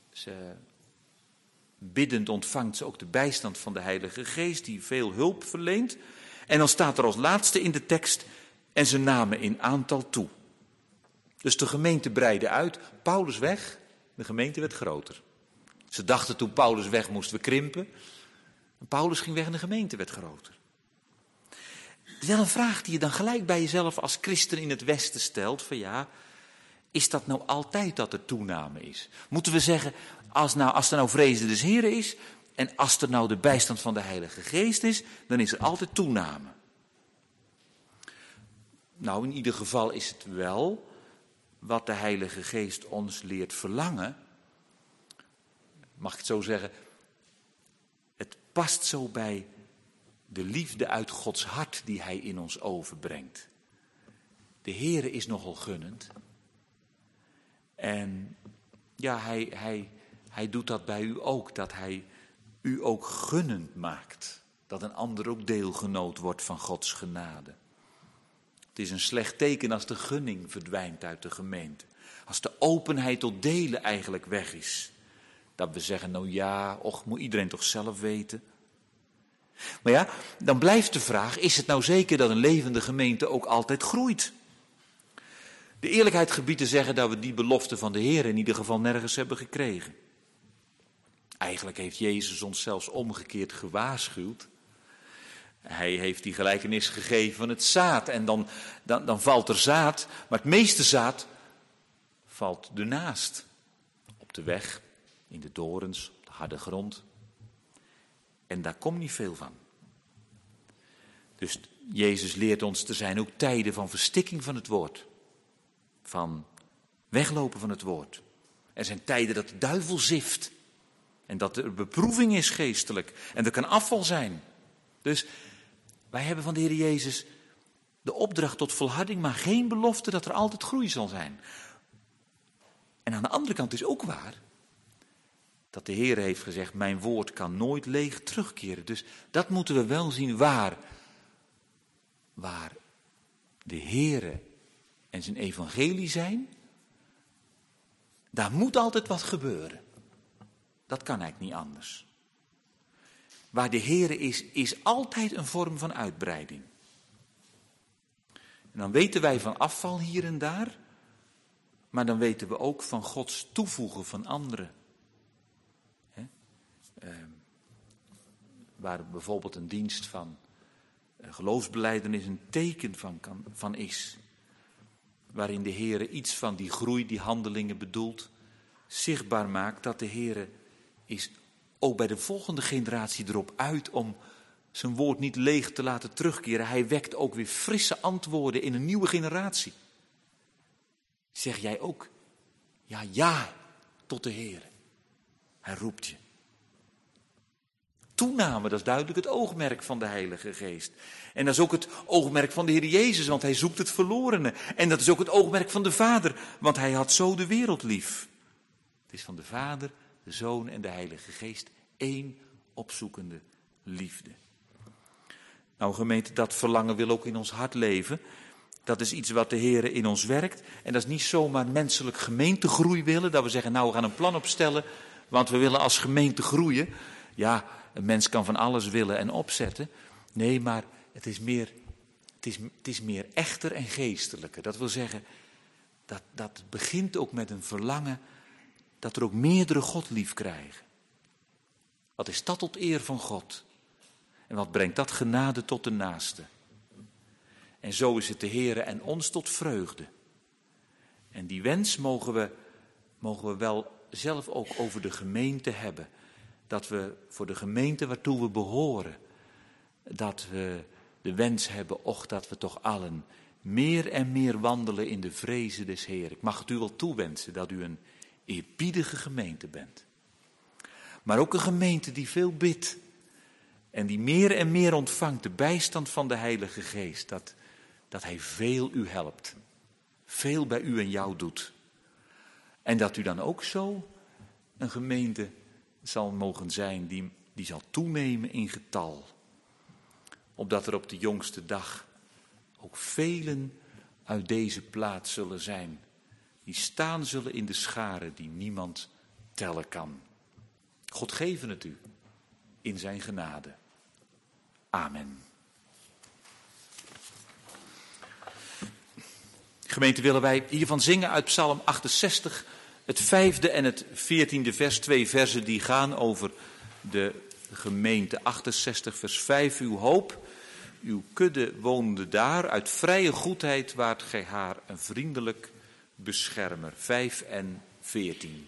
Biddend ontvangt ze ook de bijstand van de Heilige Geest, die veel hulp verleent. En dan staat er als laatste in de tekst, en ze namen in aantal toe. Dus de gemeente breidde uit, Paulus weg, de gemeente werd groter. Ze dachten toen Paulus weg moesten we krimpen. Paulus ging weg en de gemeente werd groter. Het is wel een vraag die je dan gelijk bij jezelf als christen in het Westen stelt. Van ja, is dat nou altijd dat er toename is? Moeten we zeggen, als er nou vrezen des Heren is en als er nou de bijstand van de Heilige Geest is, dan is er altijd toename. Nou, in ieder geval is het wel wat de Heilige Geest ons leert verlangen. Mag ik het zo zeggen? Het past zo bij de liefde uit Gods hart die Hij in ons overbrengt. De Heere is nogal gunnend. En ja, hij doet dat bij u ook. Dat Hij u ook gunnend maakt. Dat een ander ook deelgenoot wordt van Gods genade. Het is een slecht teken als de gunning verdwijnt uit de gemeente. Als de openheid tot delen eigenlijk weg is. Dat we zeggen, nou ja, och, moet iedereen toch zelf weten. Maar ja, dan blijft de vraag, is het nou zeker dat een levende gemeente ook altijd groeit? De eerlijkheid gebiedt te zeggen dat we die belofte van de Heer in ieder geval nergens hebben gekregen. Eigenlijk heeft Jezus ons zelfs omgekeerd gewaarschuwd. Hij heeft die gelijkenis gegeven van het zaad en dan valt er zaad, maar het meeste zaad valt ernaast. Op de weg, in de dorens, op de harde grond. En daar komt niet veel van. Dus Jezus leert ons, er zijn ook tijden van verstikking van het woord. Van weglopen van het woord. Er zijn tijden dat de duivel zift. En dat er beproeving is geestelijk. En er kan afval zijn. Dus wij hebben van de Heer Jezus de opdracht tot volharding, maar geen belofte dat er altijd groei zal zijn. En aan de andere kant is ook waar dat de Heer heeft gezegd, mijn woord kan nooit leeg terugkeren. Dus dat moeten we wel zien waar de Heer en zijn evangelie zijn, daar moet altijd wat gebeuren. Dat kan eigenlijk niet anders. Waar de Heer is altijd een vorm van uitbreiding. En dan weten wij van afval hier en daar, maar dan weten we ook van Gods toevoegen van anderen. Waar bijvoorbeeld een dienst van geloofsbelijdenis een teken van is. Waarin de Heer iets van die groei, die handelingen bedoelt, zichtbaar maakt dat de Heer is ook bij de volgende generatie erop uit om zijn woord niet leeg te laten terugkeren. Hij wekt ook weer frisse antwoorden in een nieuwe generatie. Zeg jij ook, ja tot de Heer. Hij roept je. Toename, dat is duidelijk het oogmerk van de Heilige Geest. En dat is ook het oogmerk van de Heer Jezus, want hij zoekt het verlorene. En dat is ook het oogmerk van de Vader, want hij had zo de wereld lief. Het is van de Vader, de Zoon en de Heilige Geest één opzoekende liefde. Nou gemeente, dat verlangen wil ook in ons hart leven. Dat is iets wat de Heer in ons werkt. En dat is niet zomaar menselijk gemeentegroei willen, dat we zeggen, nou we gaan een plan opstellen, want we willen als gemeente groeien. Ja, een mens kan van alles willen en opzetten. Nee, maar het is meer echter en geestelijker. Dat wil zeggen, dat begint ook met een verlangen dat er ook meerdere God lief krijgen. Wat is dat tot eer van God? En wat brengt dat genade tot de naaste? En zo is het de Heere en ons tot vreugde. En die wens mogen we wel zelf ook over de gemeente hebben. Dat we voor de gemeente waartoe we behoren, dat we de wens hebben, dat we toch allen meer en meer wandelen in de vrezen des Heeren. Ik mag het u wel toewensen dat u een eerbiedige gemeente bent. Maar ook een gemeente die veel bidt en die meer en meer ontvangt de bijstand van de Heilige Geest. Dat Hij veel u helpt, veel bij u en jou doet. En dat u dan ook zo een gemeente zal mogen zijn die zal toenemen in getal. Opdat er op de jongste dag ook velen uit deze plaats zullen zijn die staan zullen in de scharen die niemand tellen kan. God geven het u in zijn genade. Amen. Gemeente, willen wij hiervan zingen uit Psalm 68, het 5e en het 14e vers, 2 versen die gaan over de gemeente. 68 vers 5, uw hoop, uw kudde woonde daar, uit vrije goedheid waart gij haar een vriendelijk beschermer. 5 en 14.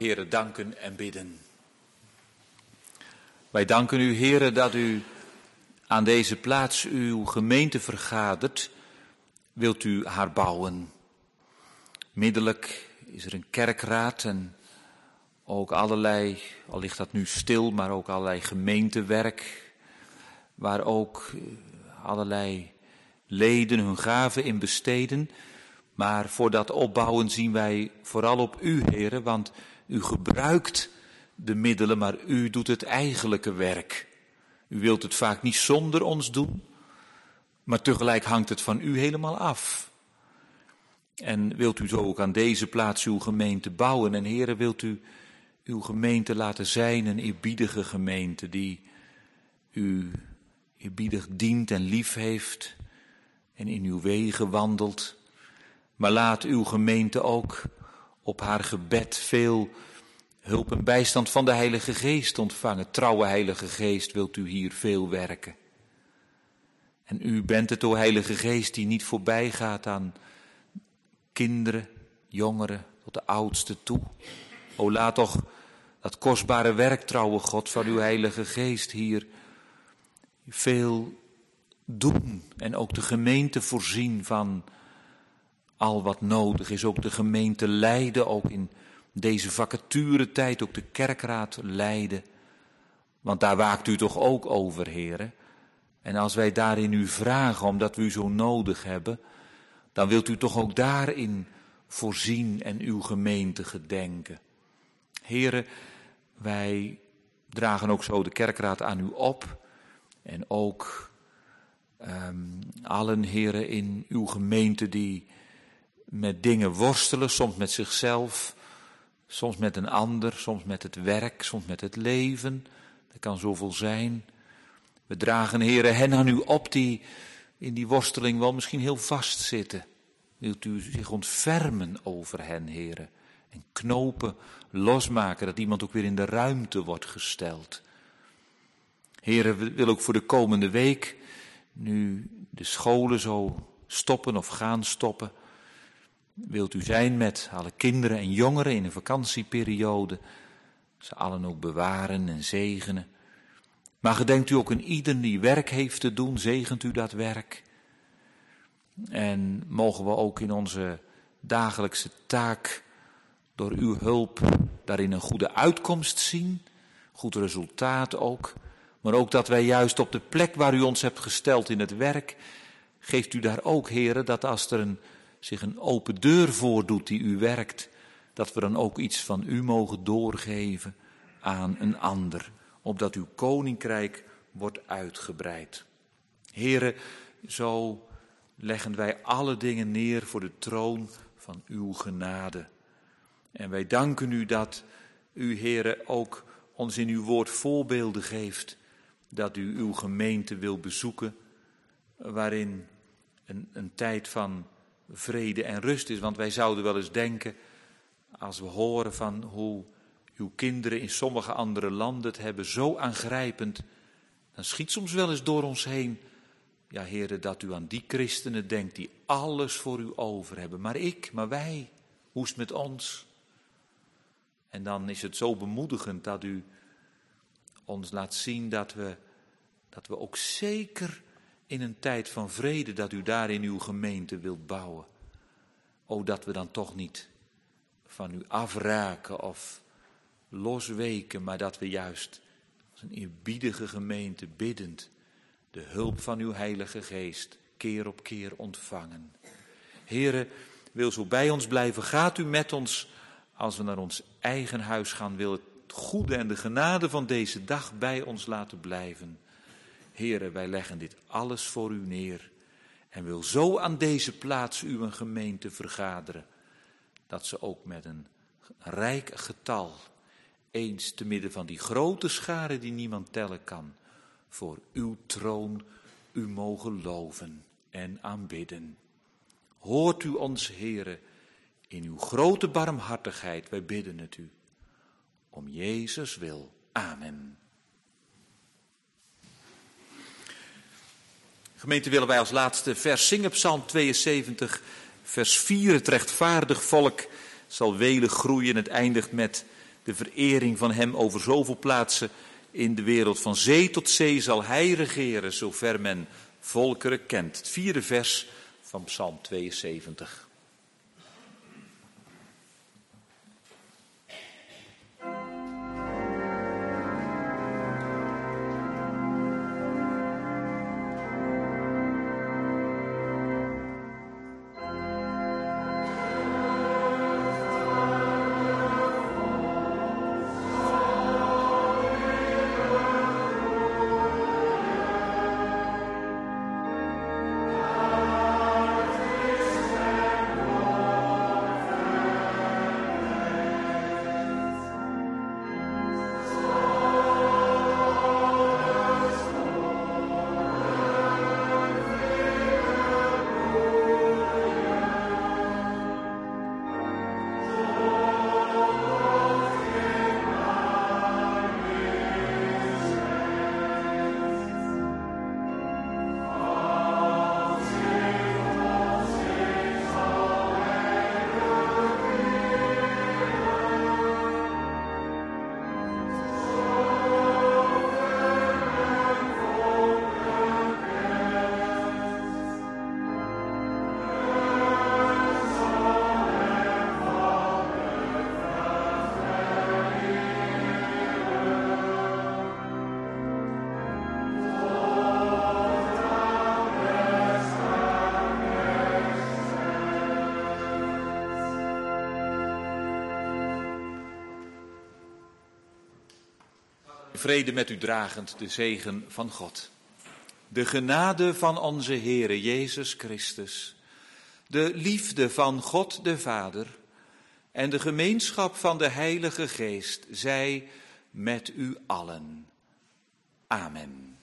Heere, danken en bidden. Wij danken u, Heere, dat u aan deze plaats uw gemeente vergadert. Wilt u haar bouwen? Middelijk is er een kerkraad en ook allerlei, al ligt dat nu stil, maar ook allerlei gemeentewerk, waar ook allerlei leden hun gaven in besteden. Maar voor dat opbouwen zien wij vooral op u, Heere, want u gebruikt de middelen, maar u doet het eigenlijke werk. U wilt het vaak niet zonder ons doen, maar tegelijk hangt het van u helemaal af. En wilt u zo ook aan deze plaats uw gemeente bouwen. En Heere, wilt u uw gemeente laten zijn een eerbiedige gemeente die u eerbiedig dient en lief heeft en in uw wegen wandelt. Maar laat uw gemeente ook op haar gebed veel hulp en bijstand van de Heilige Geest ontvangen. Trouwe Heilige Geest, wilt u hier veel werken. En u bent het, o Heilige Geest, die niet voorbij gaat aan kinderen, jongeren, tot de oudsten toe. O, laat toch dat kostbare werk, trouwe God, van uw Heilige Geest hier veel doen. En ook de gemeente voorzien van al wat nodig is. Ook de gemeente leiden, ook in deze vacaturetijd, ook de kerkraad leiden. Want daar waakt u toch ook over, Heere. En als wij daarin u vragen, omdat we u zo nodig hebben, dan wilt u toch ook daarin voorzien en uw gemeente gedenken. Heere, wij dragen ook zo de kerkraad aan u op. En ook allen, Heere, in uw gemeente die met dingen worstelen, soms met zichzelf, soms met een ander, soms met het werk, soms met het leven. Er kan zoveel zijn. We dragen, Heere, hen aan u op die in die worsteling wel misschien heel vast zitten. Wilt u zich ontfermen over hen, Heere, en knopen losmaken, dat iemand ook weer in de ruimte wordt gesteld. Heere, we willen ook voor de komende week, nu de scholen zo stoppen of gaan stoppen, wilt u zijn met alle kinderen en jongeren in een vakantieperiode, ze allen ook bewaren en zegenen. Maar gedenkt u ook aan ieder die werk heeft te doen, zegent u dat werk. En mogen we ook in onze dagelijkse taak door uw hulp daarin een goede uitkomst zien, goed resultaat ook. Maar ook dat wij juist op de plek waar u ons hebt gesteld in het werk, geeft u daar ook, Heere, dat als er zich een open deur voordoet die u werkt, dat we dan ook iets van u mogen doorgeven aan een ander, opdat uw koninkrijk wordt uitgebreid. Heere, zo leggen wij alle dingen neer voor de troon van uw genade. En wij danken u dat u, Heere, ook ons in uw woord voorbeelden geeft, dat u uw gemeente wil bezoeken, waarin een tijd van vrede en rust is. Want wij zouden wel eens denken, als we horen van hoe uw kinderen in sommige andere landen het hebben, zo aangrijpend, dan schiet soms wel eens door ons heen, ja, Heere, dat u aan die christenen denkt die alles voor u over hebben. Maar wij, hoe is het met ons? En dan is het zo bemoedigend dat u ons laat zien dat we ook zeker in een tijd van vrede, dat u daar in uw gemeente wilt bouwen. O, dat we dan toch niet van u afraken of losweken, maar dat we juist als een eerbiedige gemeente biddend de hulp van uw Heilige Geest keer op keer ontvangen. Heere, wil zo bij ons blijven, gaat u met ons als we naar ons eigen huis gaan, wil het goede en de genade van deze dag bij ons laten blijven. Heere, wij leggen dit alles voor u neer en wil zo aan deze plaats uw gemeente vergaderen, dat ze ook met een rijk getal, eens te midden van die grote schare die niemand tellen kan, voor uw troon u mogen loven en aanbidden. Hoort u ons, Heere, in uw grote barmhartigheid, wij bidden het u. Om Jezus wil. Amen. Gemeente, willen wij als laatste vers zingen, Psalm 72, vers 4. Het rechtvaardig volk zal welig groeien. Het eindigt met De verering van hem over zoveel plaatsen in de wereld. Van zee tot zee zal hij regeren, zover men volkeren kent. Het 4e vers van Psalm 72. Vrede met u dragend, de zegen van God. De genade van onze Heere Jezus Christus, de liefde van God de Vader en de gemeenschap van de Heilige Geest zij met u allen. Amen.